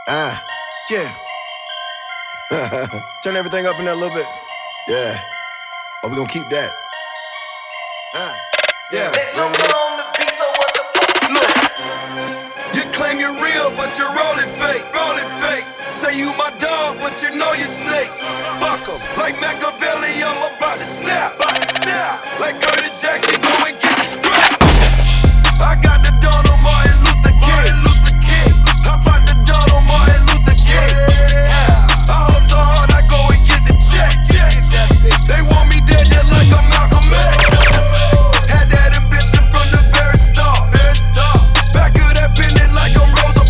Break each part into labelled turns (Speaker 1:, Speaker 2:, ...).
Speaker 1: Yeah. Turn everything up in there a little bit. Yeah. Oh, we gonna keep that. Yeah. Look, you claim you're real, but you're rolling fake. Say you my dog, but you know you're snakes. Fuck 'em. Like Machiavelli, I'm about to snap. Like Curtis Jackson, go and get the strap. I got the Donald Martin Luther King. How about the Donald Martin Luther King? I hustle hard, I go and get the check. They want me dead just like I'm Malcolm X. Had that ambition from the very start. Back of that Bentley like I'm Rosa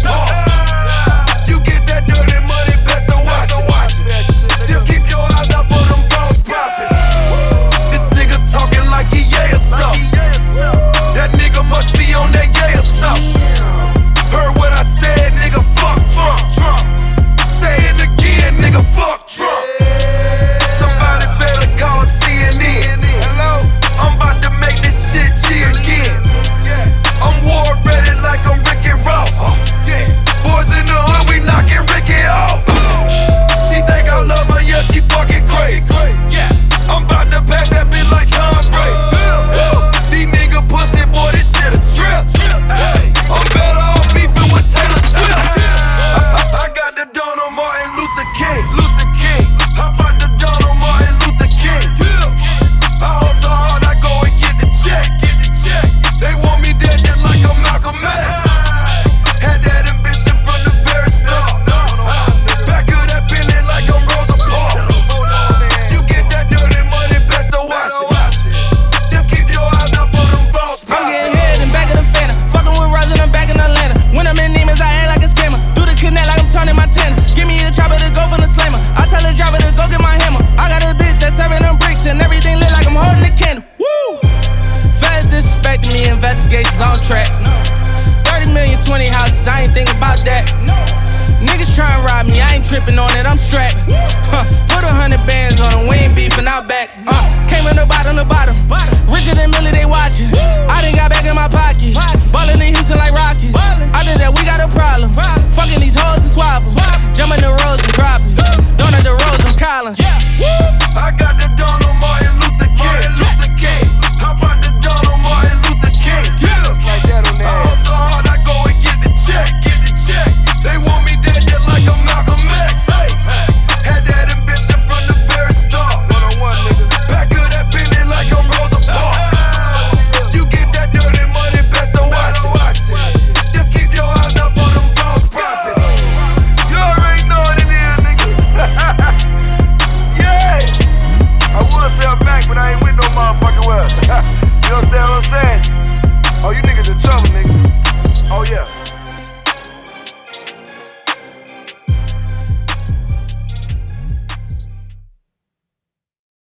Speaker 1: Parks. You get that dirty money, best to watch it. Just keep your eyes out for them false prophets. This nigga talking like he yeah or something. That nigga must be on that yeah or something. Heard what I said, nigga, fuck Trump. Say it again, nigga, fuck Trump. Somebody better call CNN. Hello, I'm about to make this shit G again. I'm war ready like I'm Ricky Ross. Boys in the hood, we knocking Ricky off. She think I love her, yeah, she fucking crazy. I'm about to pass that bitch like Tom Brady. These nigga pussy, boy, this shit a trip. I'm better off beefing with Taylor Swift. I got the Donald Martin Luther King. How about the Donald Martin Luther King? I hustle hard, I go and get the check. They want me dead just like I'm Malcolm X. Had that ambition from the very start. Back of that Bentley like I'm Rosa Parks. You get that dirty money, best to watch it. Just keep your eyes out for them false
Speaker 2: I'm getting
Speaker 1: prophets.
Speaker 2: head in back of the Phantom. Fucking with Ross and I'm back in Atlanta. When I'm in Neiman's, I act like a scammer. Do the connect like I'm turning my tenner. Give me a chopper to go for the slammer. I tell the driver to go get my hammer. I got a bitch that's serving them bricks and everything lit like I'm holding a candle. Woo! Feds disrespecting me, investigations on track. 30 million, 20 houses, I ain't think about that. Niggas tryna rob me, I ain't tripping on it, I'm strapped. Put 100 bands on them, we ain't beefing, out back. Came in the bottom. Richer than Millie, they watching. I done got back in my pocket. Ballin' in Houston like Rockets. I did that, we got a problem. Fucking these hoes and swappers. Jumping the roads and dropping.